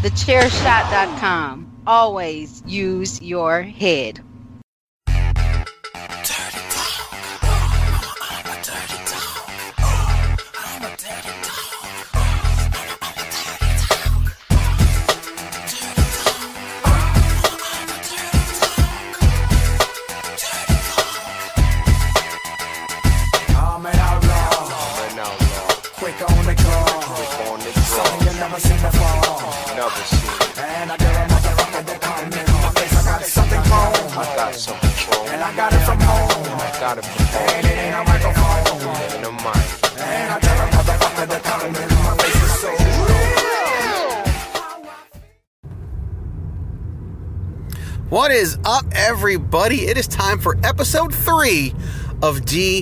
TheChairShot.com. Always use your head. What is up, everybody? It is time for episode 3 of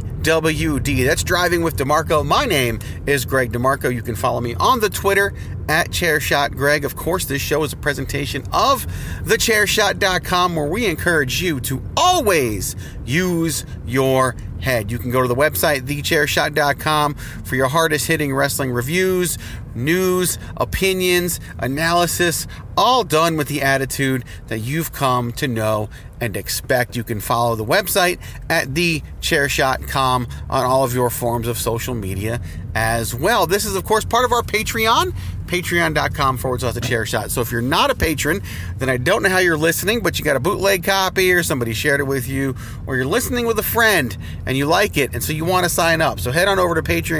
DWD. That's Driving with DeMarco. My name is Greg DeMarco. You can follow me on the Twitter at ChairShotGreg. Of course, this show is a presentation of TheChairShot.com, where we encourage you to always use your head. You can go to the website, TheChairShot.com, for your hardest hitting wrestling reviews, news, opinions, analysis, all done with the attitude that you've come to know and expect. You can follow the website at TheChairShot.com on all of your forms of social media as well. This is, of course, part of our Patreon, patreon.com/TheChairShot. So if you're not a patron, then I don't know how you're listening, but you got a bootleg copy or somebody shared it with you, or you're listening with a friend and you like it, and so you want to sign up. So head on over to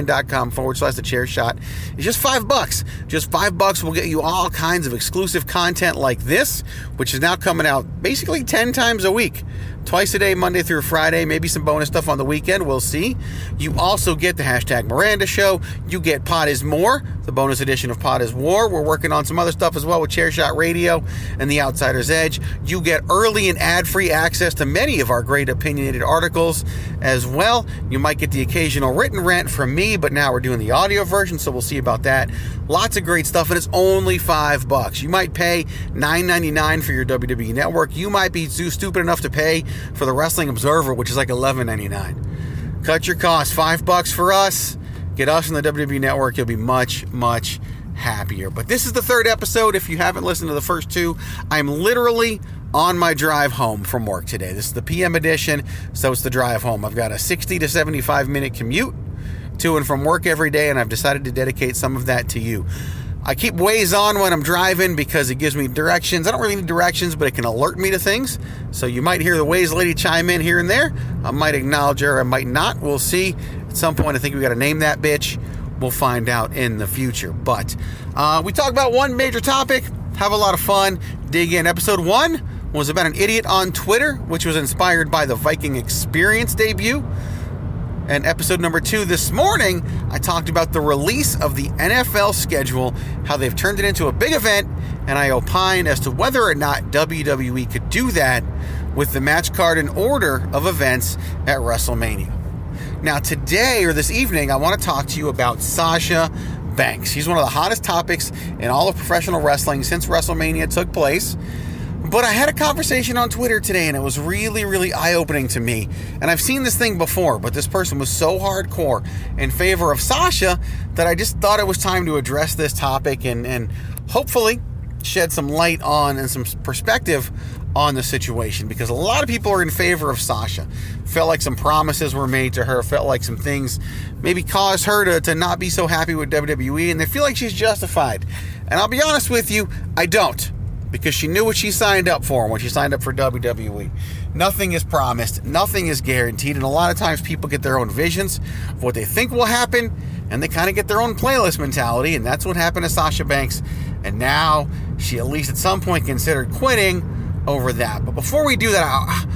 patreon.com/TheChairShot. It's just $5. Just $5 will get you all kinds of exclusive content like this, which is now coming out basically 10 times a week. Twice a day, Monday through Friday, maybe some bonus stuff on the weekend, we'll see. You also get the hashtag Miranda Show. You get Pod is More, the bonus edition of Pod is War. We're working on some other stuff as well with Chairshot Radio and The Outsider's Edge. You get early and ad-free access to many of our great opinionated articles as well. You might get the occasional written rant from me, but now we're doing the audio version, so we'll see about that. Lots of great stuff, and it's only $5. You might pay $9.99 for your WWE Network. You might be too stupid enough to pay for the Wrestling Observer, which is like $11.99. Cut your costs. $5 for us. Get us on the WWE Network. You'll be much, much happier. But this is the third episode. If you haven't listened to the first two, I'm literally on my drive home from work today. This is the PM edition, so it's the drive home. I've got a 60 to 75 minute commute to and from work every day, and I've decided to dedicate some of that to you. I keep Waze on when I'm driving because it gives me directions. I don't really need directions, but it can alert me to things. So you might hear the Waze lady chime in here and there. I might acknowledge her, I might not. We'll see. At some point, I think we got to name that bitch. We'll find out in the future. But we talk about one major topic, have a lot of fun, dig in. Episode 1 was about an idiot on Twitter, which was inspired by the Viking Experience debut. And episode number 2 this morning, I talked about the release of the NFL schedule, how they've turned it into a big event, and I opined as to whether or not WWE could do that with the match card and order of events at WrestleMania. Now today, or this evening, I want to talk to you about Sasha Banks. She's one of the hottest topics in all of professional wrestling since WrestleMania took place. But I had a conversation on Twitter today, and it was really, really eye-opening to me. And I've seen this thing before, but this person was so hardcore in favor of Sasha that I just thought it was time to address this topic and hopefully shed some light on and some perspective on the situation. Because a lot of people are in favor of Sasha. Felt like some promises were made to her. Felt like some things maybe caused her to not be so happy with WWE. And they feel like she's justified. And I'll be honest with you, I don't. Because she knew what she signed up for when she signed up for WWE. Nothing is promised. Nothing is guaranteed. And a lot of times people get their own visions of what they think will happen. And they kind of get their own playlist mentality. And that's what happened to Sasha Banks. And now she at least at some point considered quitting over that. But before we do that,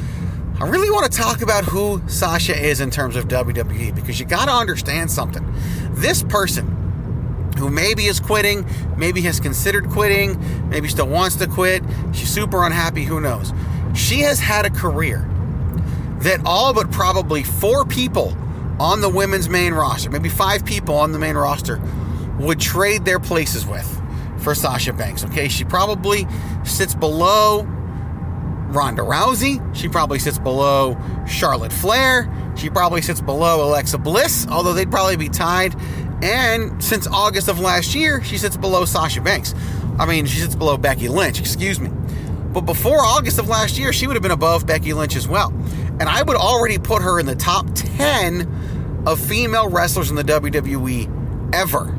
I really want to talk about who Sasha is in terms of WWE. Because you got to understand something. This person who maybe is quitting, maybe has considered quitting, maybe still wants to quit, she's super unhappy, who knows. She has had a career that all but probably 4 people on the women's main roster, maybe 5 people on the main roster, would trade their places with for Sasha Banks, okay? She probably sits below Ronda Rousey. She probably sits below Charlotte Flair. She probably sits below Alexa Bliss, although they'd probably be tied. And since August of last year, she sits below Sasha Banks. I mean, she sits below Becky Lynch, excuse me. But before August of last year, she would have been above Becky Lynch as well. And I would already put her in the top 10 of female wrestlers in the WWE ever.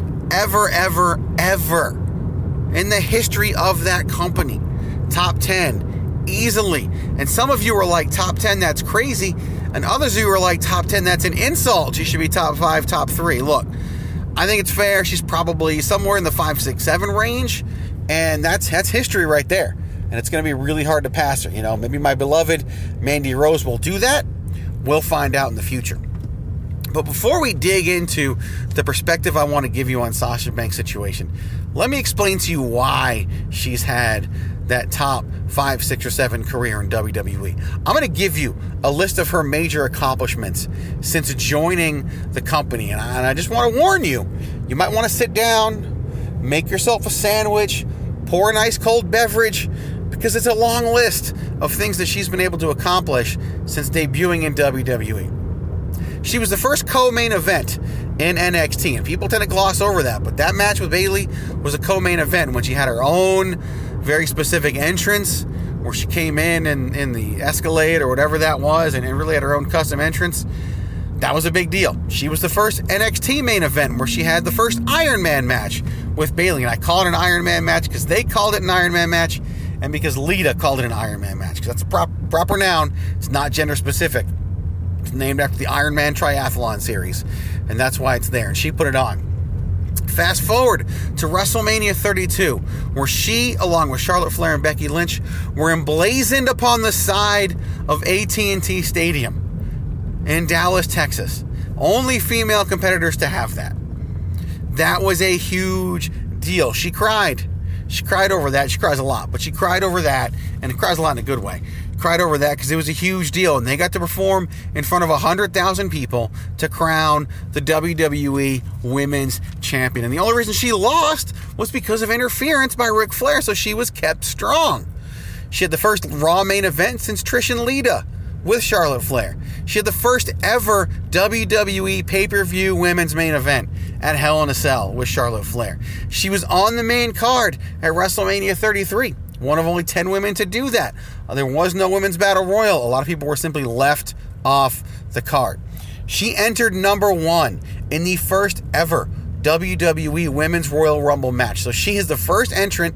Ever. In the history of that company. Top 10. Easily. And some of you are like, top 10, that's crazy. And others of you are like, top 10, that's an insult. She should be top 5, top 3. Look, I think it's fair. She's probably somewhere in the 5, 6, 7 range. And that's history right there. And it's going to be really hard to pass her. You know, maybe my beloved Mandy Rose will do that. We'll find out in the future. But before we dig into the perspective I want to give you on Sasha Banks' situation, let me explain to you why she's had that top 5, 6, or 7 career in WWE. I'm going to give you a list of her major accomplishments since joining the company. And I just want to warn you, you might want to sit down, make yourself a sandwich, pour an ice cold beverage, because it's a long list of things that she's been able to accomplish since debuting in WWE. She was the first co-main event in NXT, and people tend to gloss over that, but that match with Bayley was a co-main event when she had her own very specific entrance, where she came in the Escalade or whatever that was, and really had her own custom entrance. That was a big deal. She was the first NXT main event where she had the first Iron Man match with Bayley, and I call it an Iron Man match because they called it an Iron Man match, and because Lita called it an Iron Man match, because that's a proper noun. It's not gender specific. It's named after the Iron Man Triathlon series, and that's why it's there, and she put it on. Fast forward to WrestleMania 32, where she, along with Charlotte Flair and Becky Lynch, were emblazoned upon the side of AT&T Stadium in Dallas, Texas. Only female competitors to have that. That was a huge deal. She cried. She cried over that. She cries a lot, but she cried over that, and it cries a lot in a good way. Cried over that because it was a huge deal, and they got to perform in front of 100,000 people to crown the WWE Women's Champion. And the only reason she lost was because of interference by Ric Flair, so she was kept strong. She had the first Raw main event since Trish and Lita with Charlotte Flair. She had the first ever WWE pay-per-view women's main event at Hell in a Cell with Charlotte Flair. She was on the main card at WrestleMania 33. One of only 10 women to do that. There was no Women's Battle Royal. A lot of people were simply left off the card. She entered number 1 in the first ever WWE Women's Royal Rumble match. So she is the first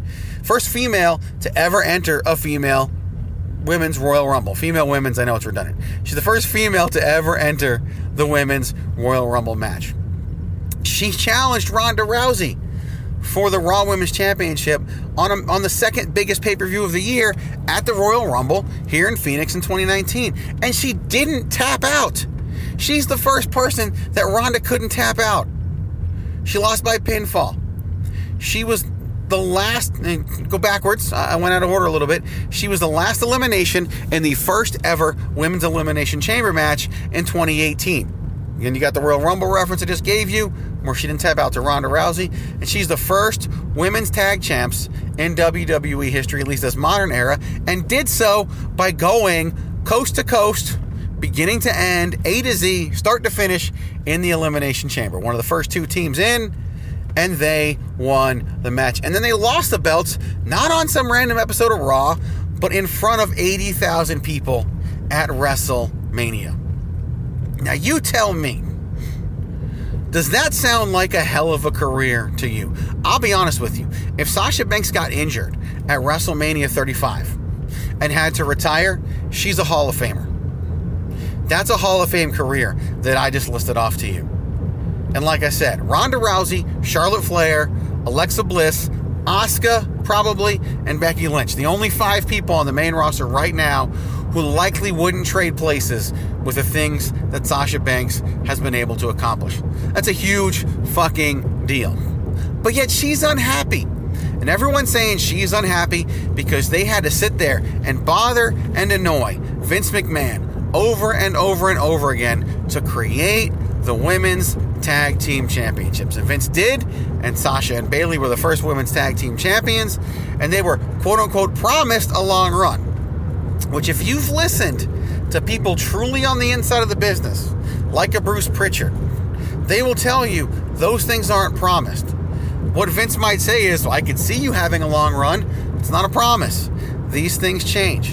female to ever enter a female Women's Royal Rumble. Female women's, I know it's redundant. She's the first female to ever enter the Women's Royal Rumble match. She challenged Ronda Rousey for the Raw Women's Championship on the second biggest pay-per-view of the year at the Royal Rumble here in Phoenix in 2019. And she didn't tap out. She's the first person that Ronda couldn't tap out. She lost by pinfall. She was the last, go backwards, I went out of order a little bit. She was the last elimination in the first ever Women's Elimination Chamber match in 2018. Again, you got the Royal Rumble reference I just gave you, where she didn't tap out to Ronda Rousey, and she's the first women's tag champs in WWE history, at least this modern era, and did so by going coast to coast, beginning to end, A to Z, start to finish, in the Elimination Chamber. One of the first 2 teams in, and they won the match. And then they lost the belts, not on some random episode of Raw, but in front of 80,000 people at WrestleMania. Now you tell me, does that sound like a hell of a career to you? I'll be honest with you. If Sasha Banks got injured at WrestleMania 35 and had to retire, she's a Hall of Famer. That's a Hall of Fame career that I just listed off to you. And like I said, Ronda Rousey, Charlotte Flair, Alexa Bliss, Asuka probably, and Becky Lynch. The only 5 people on the main roster right now who likely wouldn't trade places with the things that Sasha Banks has been able to accomplish. That's a huge fucking deal. But yet she's unhappy. And everyone's saying she's unhappy because they had to sit there and bother and annoy Vince McMahon over and over and over again to create the Women's Tag Team Championships. And Vince did, and Sasha and Bayley were the first Women's Tag Team Champions, and they were quote-unquote promised a long run. Which, if you've listened to people truly on the inside of the business, like a Bruce Pritchard, they will tell you those things aren't promised. What Vince might say is, well, I could see you having a long run. It's not a promise. These things change.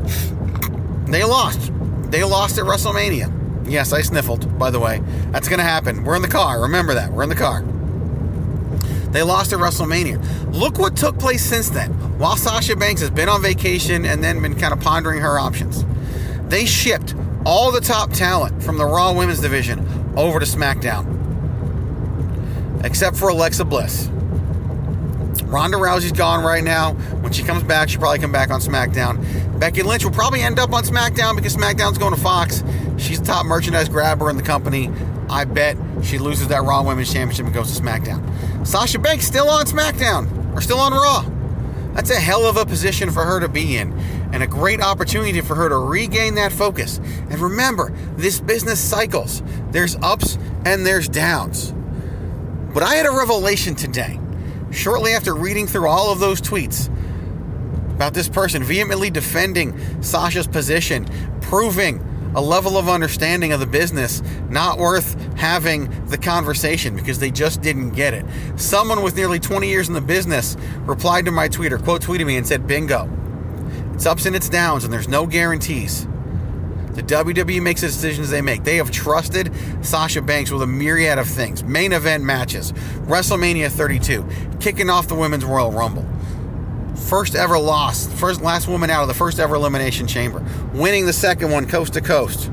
They lost. They lost at WrestleMania. Yes, I sniffled, by the way. That's going to happen. We're in the car. Remember that. We're in the car. They lost at WrestleMania. Look what took place since then. While Sasha Banks has been on vacation and then been kind of pondering her options, they shipped all the top talent from the Raw Women's Division over to SmackDown. Except for Alexa Bliss. Ronda Rousey's gone right now. When she comes back, she'll probably come back on SmackDown. Becky Lynch will probably end up on SmackDown because SmackDown's going to Fox. She's the top merchandise grabber in the company. I bet she loses that Raw Women's Championship and goes to SmackDown. Sasha Banks still on SmackDown. Or still on Raw. That's a hell of a position for her to be in. And a great opportunity for her to regain that focus. And remember, this business cycles. There's ups and there's downs. But I had a revelation today. Shortly after reading through all of those tweets about this person vehemently defending Sasha's position, proving a level of understanding of the business not worth having the conversation because they just didn't get it. Someone with nearly 20 years in the business replied to my tweet or quote tweeted me and said, bingo. It's ups and it's downs and there's no guarantees. The WWE makes the decisions they make. They have trusted Sasha Banks with a myriad of things. Main event matches. WrestleMania 32. Kicking off the Women's Royal Rumble. First ever loss. Last woman out of the first ever Elimination Chamber. Winning the second one coast to coast.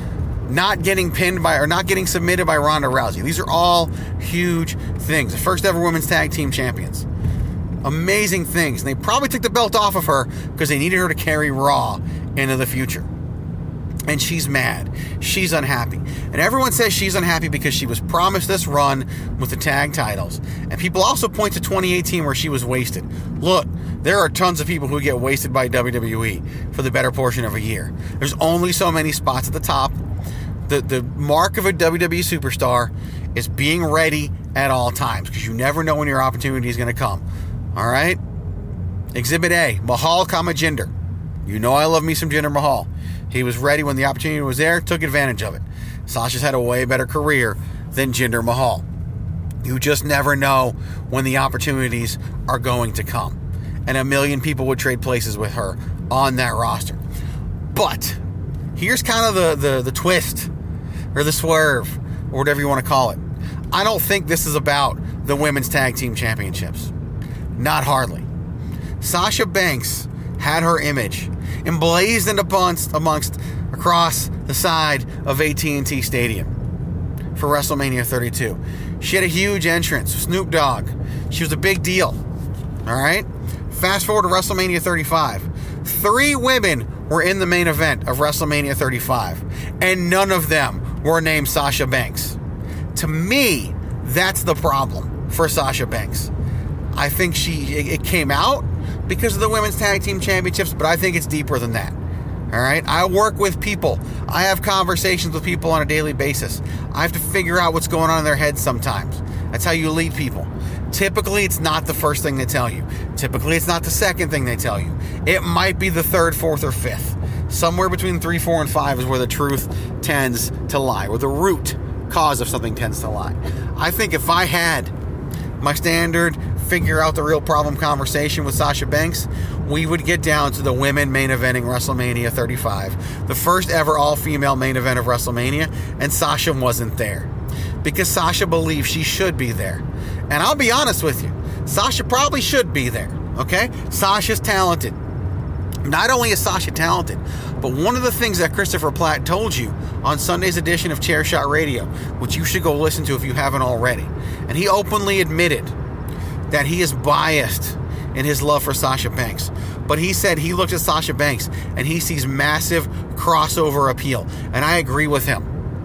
Not getting pinned by or not getting submitted by Ronda Rousey. These are all huge things. The first ever Women's Tag Team Champions. Amazing things. And they probably took the belt off of her because they needed her to carry Raw into the future. And she's mad. She's unhappy. And everyone says she's unhappy because she was promised this run with the tag titles. And people also point to 2018 where she was wasted. Look, there are tons of people who get wasted by WWE for the better portion of a year. There's only so many spots at the top. The mark of a WWE superstar is being ready at all times because you never know when your opportunity is going to come. All right? Exhibit A, Mahal Jinder. You know I love me some Jinder Mahal. He was ready when the opportunity was there, took advantage of it. Sasha's had a way better career than Jinder Mahal. You just never know when the opportunities are going to come. And a million people would trade places with her on that roster. But here's kind of the twist or the swerve or whatever you want to call it. I don't think this is about the Women's Tag Team Championships. Not hardly. Sasha Banks had her image emblazoned amongst across the side of AT&T Stadium for WrestleMania 32. She had a huge entrance, Snoop Dogg. She was a big deal. All right? Fast forward to WrestleMania 35. 3 women were in the main event of WrestleMania 35, and none of them were named Sasha Banks. To me, that's the problem for Sasha Banks. I think it came out because of the Women's Tag Team Championships, but I think it's deeper than that. All right? I work with people. I have conversations with people on a daily basis. I have to figure out what's going on in their heads sometimes. That's how you lead people. Typically, it's not the first thing they tell you. Typically, it's not the second thing they tell you. It might be the third, fourth, or fifth. Somewhere between 3, 4, and 5 is where the truth tends to lie, where the root cause of something tends to lie. I think if I had my standard figure out the real problem conversation with Sasha Banks, we would get down to the women main eventing WrestleMania 35, the first ever all-female main event of WrestleMania, and Sasha wasn't there because Sasha believes she should be there. And I'll be honest with you, Sasha probably should be there, okay? Sasha's talented. Not only is Sasha talented, but one of the things that Christopher Platt told you on Sunday's edition of Chairshot Radio, which you should go listen to if you haven't already, and he openly admitted that he is biased in his love for Sasha Banks. But he said he looked at Sasha Banks and he sees massive crossover appeal. And I agree with him.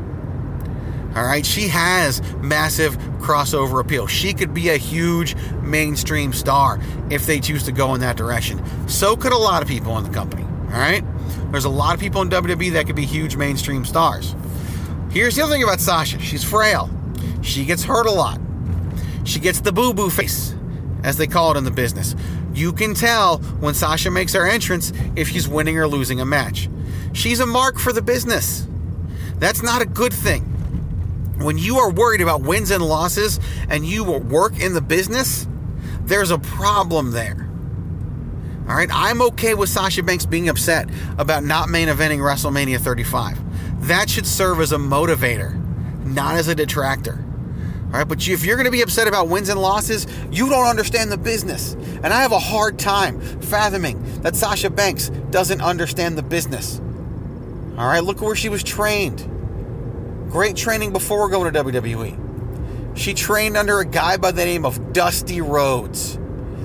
All right, she has massive crossover appeal. She could be a huge mainstream star if they choose to go in that direction. So could a lot of people in the company. All right, there's a lot of people in WWE that could be huge mainstream stars. Here's the other thing about Sasha. She's frail. She gets hurt a lot. She gets the boo-boo face, as they call it in the business. You can tell when Sasha makes her entrance if she's winning or losing a match. She's a mark for the business. That's not a good thing. When you are worried about wins and losses and you work in the business, there's a problem there. All right, I'm okay with Sasha Banks being upset about not main eventing WrestleMania 35. That should serve as a motivator, not as a detractor. All right, but if you're going to be upset about wins and losses, you don't understand the business. And I have a hard time fathoming that Sasha Banks doesn't understand the business. All right, look where she was trained. Great training before going to WWE. She trained under a guy by the name of Dusty Rhodes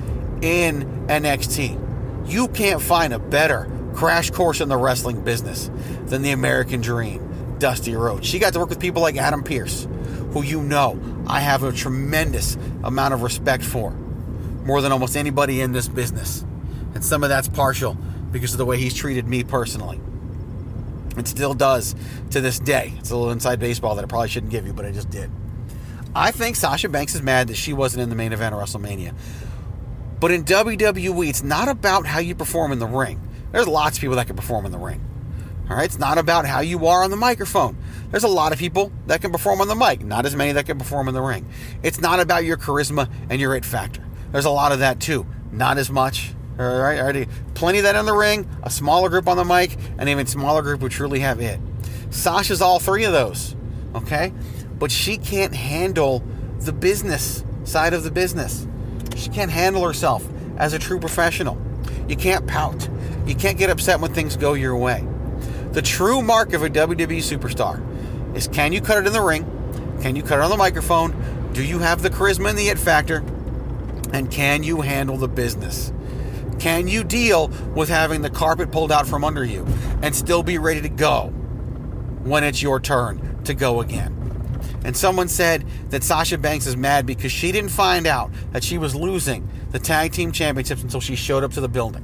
in NXT. You can't find a better crash course in the wrestling business than the American Dream, Dusty Rhodes. She got to work with people like Adam Pearce, who you know I have a tremendous amount of respect for, more than almost anybody in this business. And some of that's partial because of the way he's treated me personally. It still does to this day. It's a little inside baseball that I probably shouldn't give you, but I just did. I think Sasha Banks is mad that she wasn't in the main event of WrestleMania. But in WWE, it's not about how you perform in the ring. There's lots of people that can perform in the ring. All right, it's not about how you are on the microphone. There's a lot of people that can perform on the mic, not as many that can perform in the ring. It's not about your charisma and your it factor. There's a lot of that too, not as much. All right, plenty of that in the ring, a smaller group on the mic, and even smaller group who truly have it. Sasha's all three of those, okay? But she can't handle the business side of the business. She can't handle herself as a true professional. You can't pout. You can't get upset when things go your way. The true mark of a WWE superstar is, can you cut it in the ring? Can you cut it on the microphone? Do you have the charisma and the it factor? And can you handle the business? Can you deal with having the carpet pulled out from under you and still be ready to go when it's your turn to go again? And someone said that Sasha Banks is mad because she didn't find out that she was losing the tag team championships until she showed up to the building.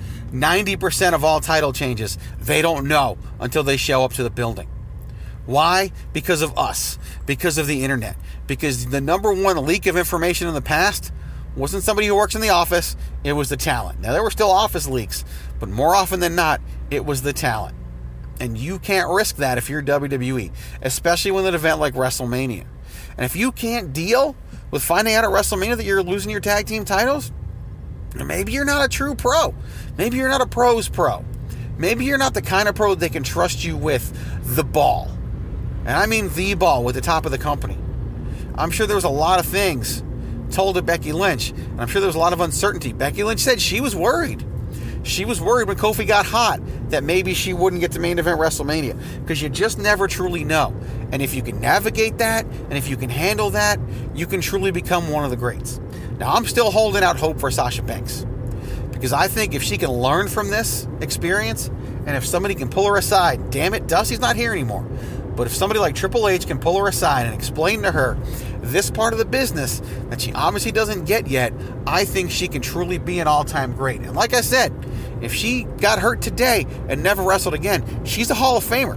90% of all title changes, they don't know until they show up to the building. Why? Because of us. Because of the internet. Because the number one leak of information in the past wasn't somebody who works in the office, it was the talent. Now, there were still office leaks, but more often than not, it was the talent. And you can't risk that if you're WWE, especially with an event like WrestleMania. And if you can't deal with finding out at WrestleMania that you're losing your tag team titles, maybe you're not a true pro. Maybe you're not a pro's pro. Maybe you're not the kind of pro they can trust you with the ball. And I mean the ball with the top of the company. I'm sure there was a lot of things told to Becky Lynch, and I'm sure there was a lot of uncertainty. Becky Lynch said she was worried. She was worried when Kofi got hot that maybe she wouldn't get to main event WrestleMania, because you just never truly know. And if you can navigate that, and if you can handle that, you can truly become one of the greats. Now, I'm still holding out hope for Sasha Banks, because I think if she can learn from this experience, and if somebody can pull her aside, damn it, Dusty's not here anymore, but if somebody like Triple H can pull her aside and explain to her this part of the business that she obviously doesn't get yet, I think she can truly be an all-time great. And like I said, if she got hurt today and never wrestled again, she's a Hall of Famer.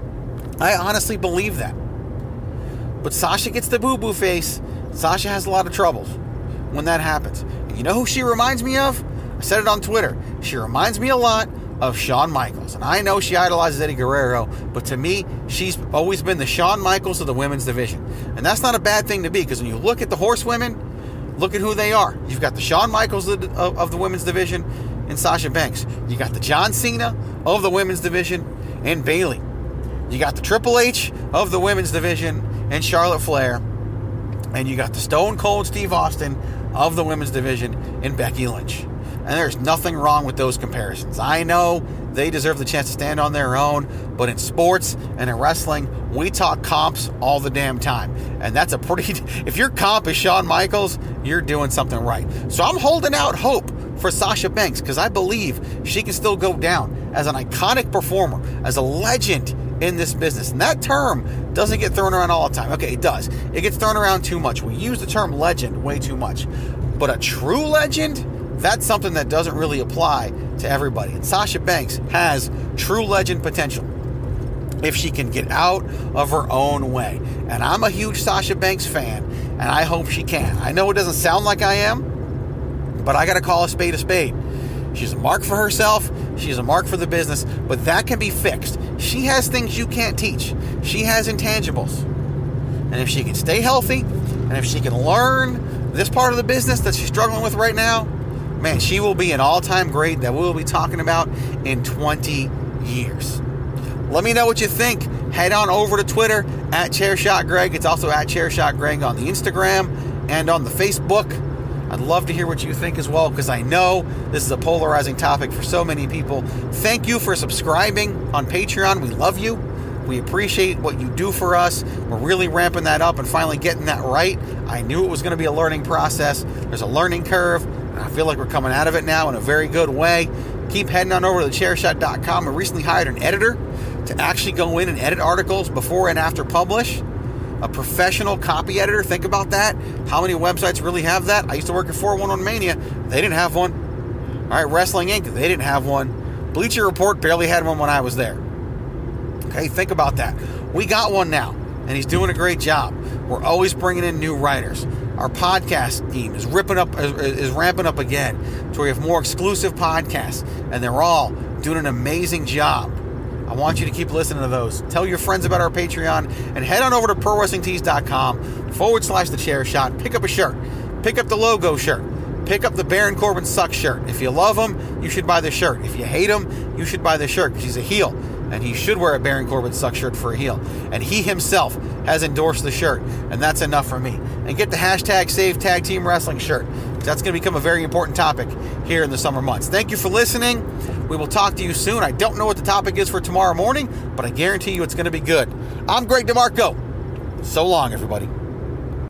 I honestly believe that. But Sasha gets the boo-boo face. Sasha has a lot of troubles when that happens. And you know who she reminds me of? I said it on Twitter. She reminds me a lot of Shawn Michaels. And I know she idolizes Eddie Guerrero, but to me, she's always been the Shawn Michaels of the women's division. And that's not a bad thing to be, because when you look at the horsewomen, look at who they are. You've got the Shawn Michaels of the women's division in Sasha Banks. You got the John Cena of the women's division in Bayley. You got the Triple H of the women's division in Charlotte Flair. And you got the Stone Cold Steve Austin of the women's division in Becky Lynch. And there's nothing wrong with those comparisons. I know they deserve the chance to stand on their own, but in sports and in wrestling, we talk comps all the damn time. And that's a pretty... If your comp is Shawn Michaels, you're doing something right. So I'm holding out hope for Sasha Banks, because I believe she can still go down as an iconic performer, as a legend in this business. And that term doesn't get thrown around all the time. Okay, it does. It gets thrown around too much. We use the term legend way too much. But a true legend, that's something that doesn't really apply to everybody. And Sasha Banks has true legend potential if she can get out of her own way. And I'm a huge Sasha Banks fan, and I hope she can. I know it doesn't sound like I am, but I got to call a spade a spade. She's a mark for herself. She's a mark for the business, but that can be fixed. She has things you can't teach. She has intangibles. And if she can stay healthy, and if she can learn this part of the business that she's struggling with right now, man, she will be an all-time great that we'll be talking about in 20 years. Let me know what you think. Head on over to Twitter at ChairShotGreg. It's also at ChairShotGreg on the Instagram and on the Facebook. I'd love to hear what you think as well, because I know this is a polarizing topic for so many people. Thank you for subscribing on Patreon. We love you. We appreciate what you do for us. We're really ramping that up and finally getting that right. I knew it was going to be a learning process. There's a learning curve, and I feel like we're coming out of it now in a very good way. Keep heading on over to thechairshot.com. I recently hired an editor to actually go in and edit articles before and after publish. A professional copy editor. Think about that. How many websites really have that? I used to work at 411 Mania. They didn't have one. All right, Wrestling Inc. They didn't have one. Bleacher Report barely had one when I was there. Okay, think about that. We got one now, and he's doing a great job. We're always bringing in new writers. Our podcast team is ramping up again, so we have more exclusive podcasts, and they're all doing an amazing job. I want you to keep listening to those. Tell your friends about our Patreon, and head on over to ProWrestlingTees.com/thechairshot. Pick up a shirt. Pick up the logo shirt. Pick up the Baron Corbin Sucks shirt. If you love him, you should buy the shirt. If you hate him, you should buy the shirt, because he's a heel, and he should wear a Baron Corbin Sucks shirt for a heel. And he himself has endorsed the shirt, and that's enough for me. And get the hashtag Save Tag Team Wrestling shirt. That's going to become a very important topic here in the summer months. Thank you for listening. We will talk to you soon. I don't know what the topic is for tomorrow morning, but I guarantee you it's going to be good. I'm Greg DeMarco. So long, everybody.